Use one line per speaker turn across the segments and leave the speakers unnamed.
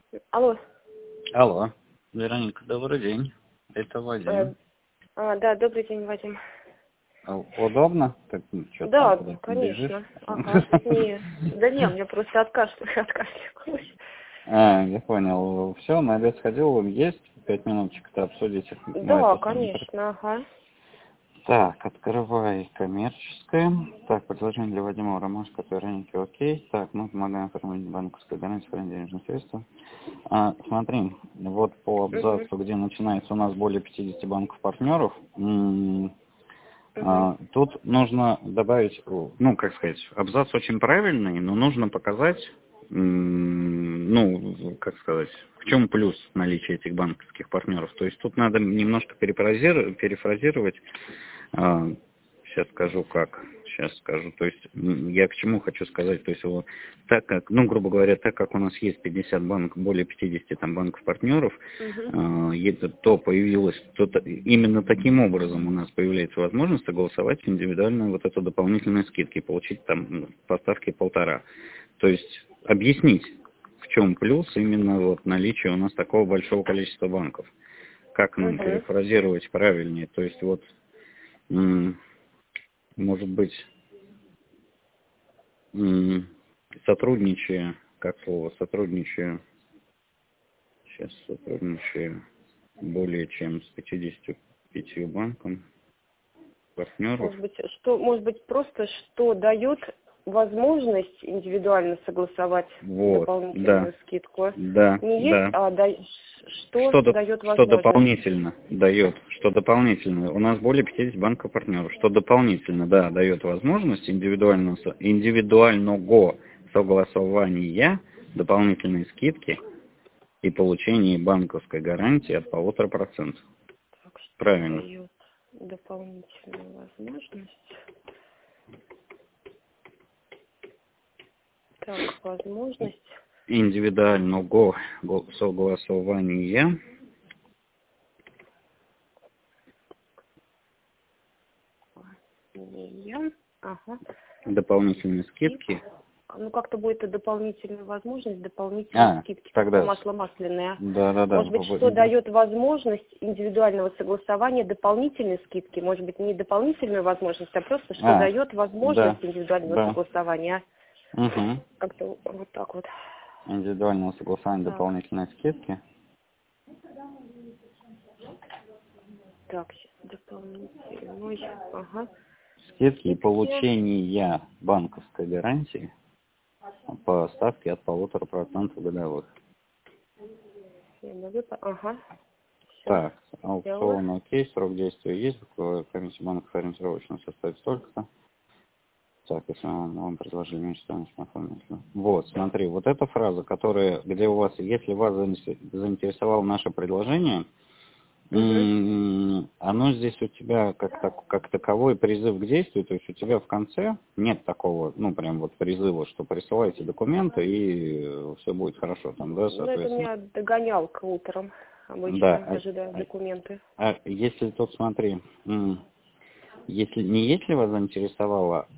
Алло.
Алло, Вероника, добрый день. Это Вадим.
Да, добрый день, Вадим.
Удобно? Так,
Да,
там
конечно.
бежишь?
Ага. Да не, мне просто откашлялась.
Я понял. Все, на обед сходил, есть 5 минуточек-то обсудить.
Да, конечно, ага.
Так, открывай коммерческое. Так, предложение для Вадима Ромашко, Вероники, окей. Так, мы помогаем оформить банковскую гарантию по денежным средствам. Смотри, вот по абзацу, где начинается у нас более 50 банков-партнеров, тут нужно добавить, ну, как сказать, абзац очень правильный, но нужно показать, ну, как сказать, в чем плюс наличия этих банковских партнеров. То есть тут надо немножко перефразировать. Сейчас скажу как. Сейчас скажу. То есть я к чему хочу сказать. То есть вот, так как, ну, грубо говоря, так как у нас есть 50 банков, более 50 там банков-партнеров, то появилось, именно таким образом у нас появляется возможность согласовать индивидуальную вот эту дополнительную скидки, получить там поставки 1,5. То есть объяснить, в чем плюс именно вот наличия у нас такого большого количества банков. Как нам перефразировать правильнее. То есть вот может быть, сотрудничая более чем с 55 банком партнеров.
Может быть, просто что дает возможность индивидуально согласовать дополнительную скидку?
Да,
Не есть, что дает возможность?
Что дополнительно. У нас более 50 банков партнеров. Что дополнительно, да, дает возможность индивидуального согласования, дополнительной скидки и получения банковской гарантии от 1,5%. Правильно.
Дает дополнительную возможность. Так, возможность
индивидуального согласования дополнительные скидки.
Ну, как-то будет и дополнительная возможность, дополнительные скидки,
тогда
масло масляное.
Да.
Может быть, что дает возможность индивидуального согласования дополнительной скидки? Может быть, не дополнительную возможность, а просто что дает возможность индивидуального согласования. Как-то вот так вот.
Индивидуального согласования дополнительной скидки.
Так, сейчас дополнительной.
Скидки и получения банковской гарантии по ставке от 1,5% годовых. Так, аукцион окей, срок действия есть, комиссия банков ориентировочно составит столько-то. Так, если вам предложили меньше стоимость на оформление. Вот, смотри, вот эта фраза, где у вас, если вас заинтересовало наше предложение, оно здесь у тебя как таковой призыв к действию, то есть у тебя в конце нет такого, ну, прям вот призыва, что присылайте документы и все будет хорошо там, да, соответственно.
Ну, это у меня догонялка утром обычно, ожидая документы.
Если тут, смотри, если вас заинтересовало,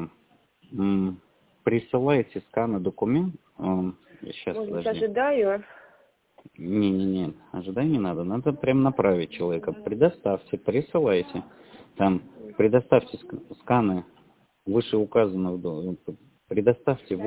присылайте сканы документ. Сейчас,
может быть,
подожди.
ожидаю.
Не, ожидай не надо. Надо прям направить человека. Предоставьте, присылайте. Там, предоставьте сканы вышеуказанного, предоставьте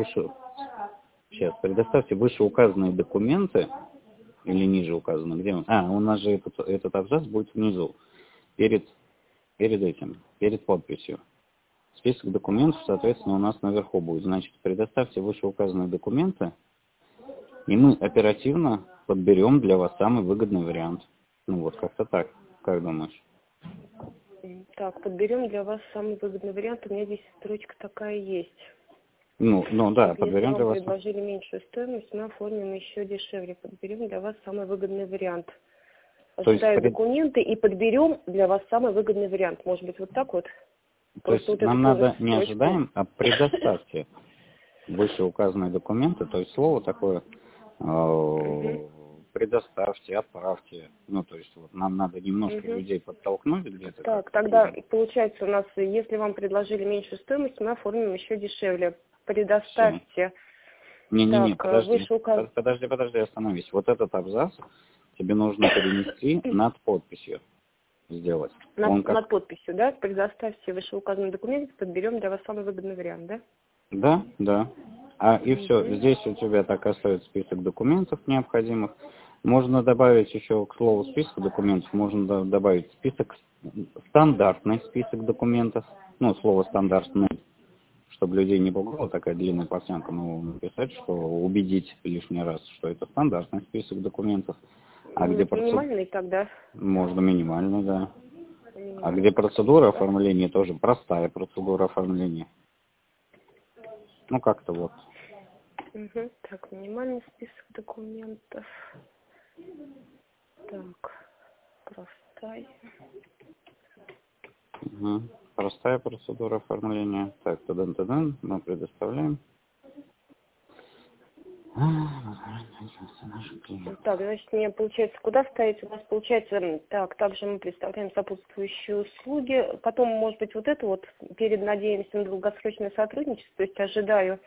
вышеуказанные документы, или ниже указано, где он? У нас же этот абзац будет внизу, перед подписью. Список документов, соответственно, у нас наверху будет. Значит, предоставьте вышеуказанные документы, и мы оперативно подберем для вас самый выгодный вариант. Ну вот, как-то так. Как думаешь?
Так, подберем для вас самый выгодный вариант. У меня здесь строчка такая есть.
Ну да, подберем для вас.
Если вам предложили меньшую стоимость, мы оформим еще дешевле. Подберем для вас самый выгодный вариант. Ожидаю документы и подберем для вас самый выгодный вариант. Может быть, вот так вот?
То есть нам надо не ожидаем, а предоставьте вышеуказанные документы, то есть слово такое предоставьте, отправьте. Ну, то есть вот нам надо немножко людей подтолкнуть где-то.
Так, тогда получается у нас, если вам предложили меньшую стоимость, мы оформим еще дешевле. Предоставьте
Не-не-не, подожди, остановись. Вот этот абзац тебе нужно перенести над подписью. Сделать.
Над подписью, да? Предоставьте вышеуказанный документ, подберем для вас самый выгодный вариант, да?
Да. И все. Здесь у тебя так остается список документов необходимых. Можно добавить еще к слову список документов, можно добавить стандартный список документов. Ну, слово стандартный, чтобы людей не пугало такая длинная портянка, но написать, что убедить лишний раз, что это стандартный список документов.
Минимальный тогда?
Можно минимальный, да. А где процедура оформления, тоже простая процедура оформления. Ну, как-то вот.
Так, минимальный список документов. Так, простая.
Простая процедура оформления. Так, тадан, мы предоставляем.
Так, значит, мне получается, куда ставить? У нас получается, так, также мы представляем сопутствующие услуги. Потом, может быть, вот это вот, надеемся на долгосрочное сотрудничество, то есть ожидаю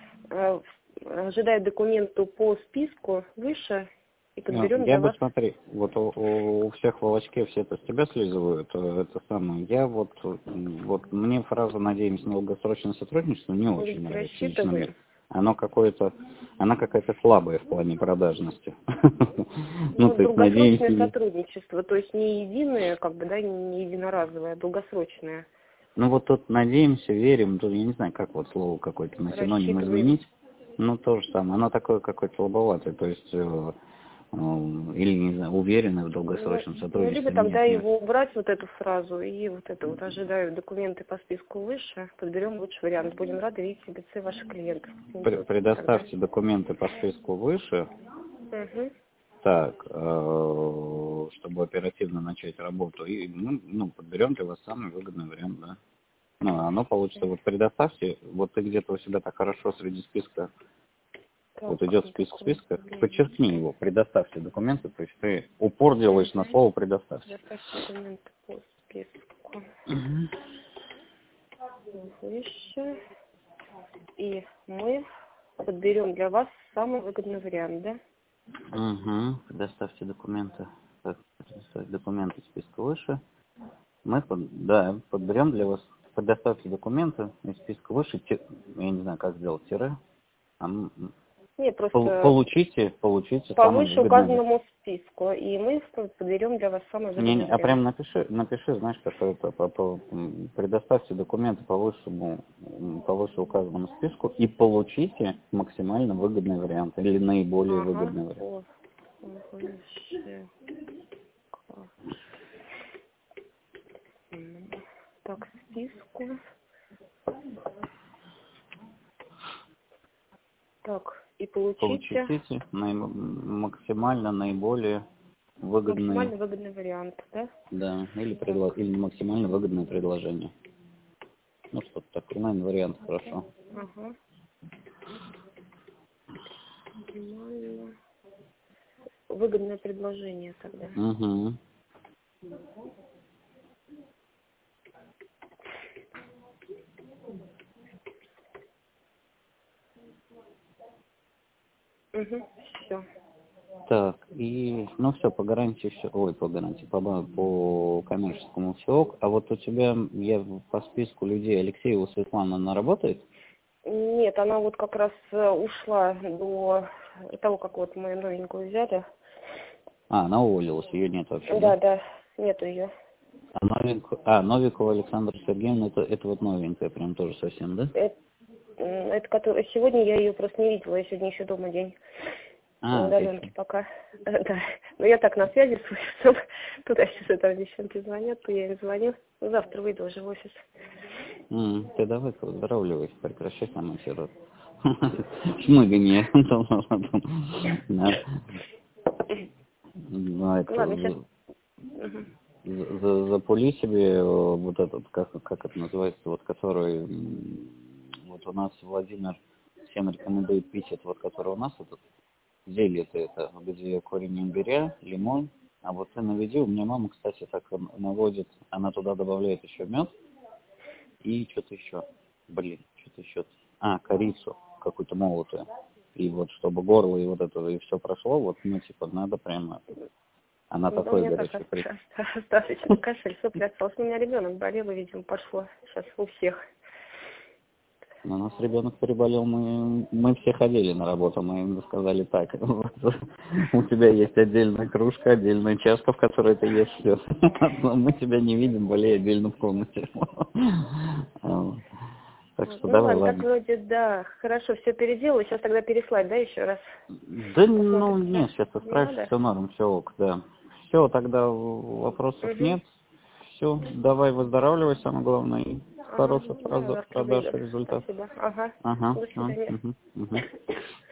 документу по списку выше и подберем для вас.
Смотри, вот у всех волочки все это с тебя слизывают, это самое. Вот мне фраза «надеемся на долгосрочное сотрудничество» не очень нравится лично мне. Она какая-то слабая в плане продажности.
Долгосрочное сотрудничество, то есть не единое, не единоразовое, а долгосрочное.
Ну вот тут надеемся, верим, тут я не знаю, как вот слово какое-то на синоним изменить. Ну то же самое, оно такое какое-то слабоватое, то есть или, не знаю, уверены в долгосрочном сотрудничестве.
Либо тогда его убрать, вот эту фразу, и вот это вот ожидаю документы по списку выше, подберем лучший вариант. Будем рады видеть в лице ваших клиентов.
Предоставьте документы по списку выше. Так, чтобы оперативно начать работу, и подберем для вас самый выгодный вариант, да. Оно получится, вот предоставьте, вот ты где-то у себя так хорошо среди списка, вот идет списка, подчеркни его, предоставьте документы, то есть ты упор делаешь на слово предоставьте.
Предоставьте документы по списку. Выше. И мы подберем для вас самый выгодный вариант, да?
Предоставьте документы. Так, предоставить документы списка выше. Мы подберем для вас, предоставьте документы из списка выше, я не знаю, как сделать, тире.
Нет, просто
получите
по вышеуказанному списку, и мы подберем для вас самый выгодный вариант.
Прям напиши, знаешь, как это, предоставьте документы по вышеуказанному списку и получите максимально выгодный вариант или наиболее выгодный вариант.
Так, списку. Так, и получите
максимально наиболее выгодный...
Максимально выгодный вариант, да?
Да, или максимально выгодное предложение. Ну, что-то такое, наверное, вариант хорошо.
Максимально выгодное предложение тогда. Все.
Так, и, все, по гарантии все, по коммерческому все ок. А вот у тебя, по списку людей, Алексеева Светлана, она работает?
Нет, она вот как раз ушла до того, как вот мы новенькую взяли.
Она уволилась, ее нет вообще,
Да, нету ее.
Новикова Александра Сергеевна, это вот новенькая, прям тоже совсем, да?
Это которая сегодня я ее просто не видела, я сегодня еще дома день. Удаленки пока. Да. Но я так на связи с офисом. Туда-сюда там девчонки звонят, то я им звоню. Завтра выйду уже в офис.
Ты давай выздоравливай, прекращай сам эти рот. Шмыганье. Запули себе вот этот, как это называется, вот который, вот у нас Владимир всем рекомендует пить, это вот который у нас этот, зелье-то это, где корень имбиря, лимон, а вот ты наведи, у меня мама, кстати, так наводит, она туда добавляет еще мед и что-то еще, корицу какую-то молотую. и вот чтобы горло, и вот это, и все прошло, вот, ну, типа, надо прямо... Она
Ну,
такой
у меня
горячий
так достаточно кашель, сопли осталось. У меня ребенок болел, и, видимо, пошло сейчас у всех.
У нас ребенок переболел, мы все ходили на работу, мы им сказали так, вот, у тебя есть отдельная кружка, отдельная чашка, в которой ты ешь все. Мы тебя не видим, болей отдельно в комнате. Так что
Ну
давай,
ладно, так
ладно.
вроде, да, хорошо, все переделаю. Сейчас тогда переслать, да, еще раз?
Да, ну, нет, сейчас ты
Не
справишься,
надо?
все норм, все ок, да. Все, тогда вопросов нет. Все, давай выздоравливай, самое главное, и
Ага,
хороших
я завтра
продаж
зайду.
и результатов.
Спасибо. Ага,
Ага,
до свидания.
угу.